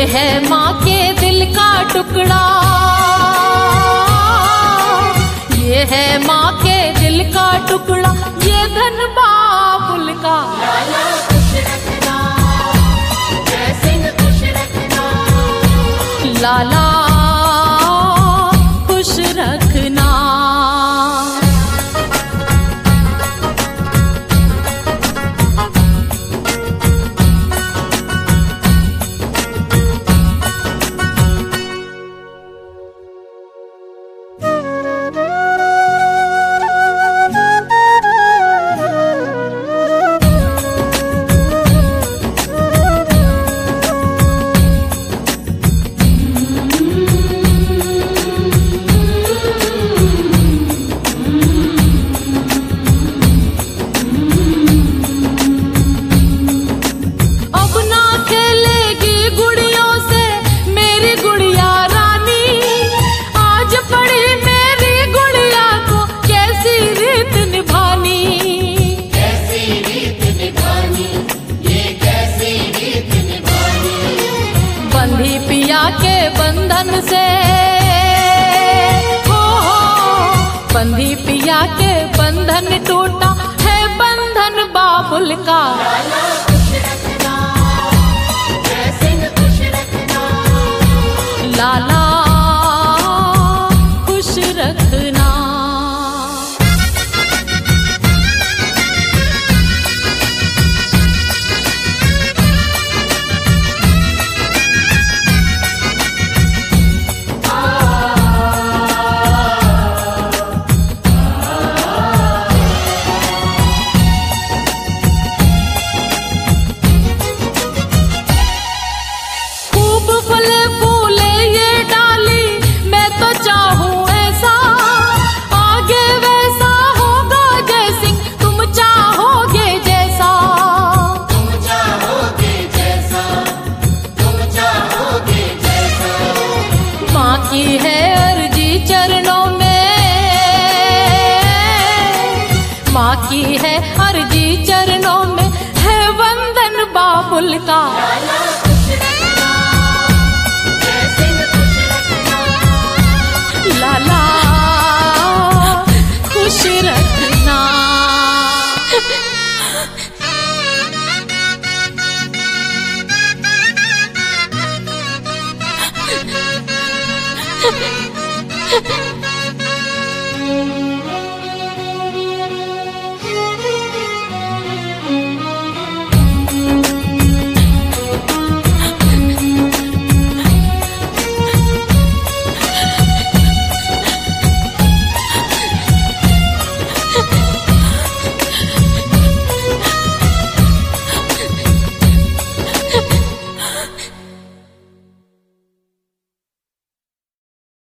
है माँ के दिल का टुकड़ा, ये है माँ के दिल का टुकड़ा, ये धन बाबुल का। लाला खुश रखना, जय सिंह खुश रखना, लाला खुश रखना। बंधी पिया के बंधन से, हो बंधी पिया के बंधन टूटा है बंधन बाबुल का। लाला खुश रखना, जय सिंह खुश रखना, लाला खुश रखना। की है अर्जी चरणों में, माँ की है अर्जी चरणों में, है वंदन बाबुल का। लाला खुश रखना, जय सिंह खुश रखना, लाला खुश रखना।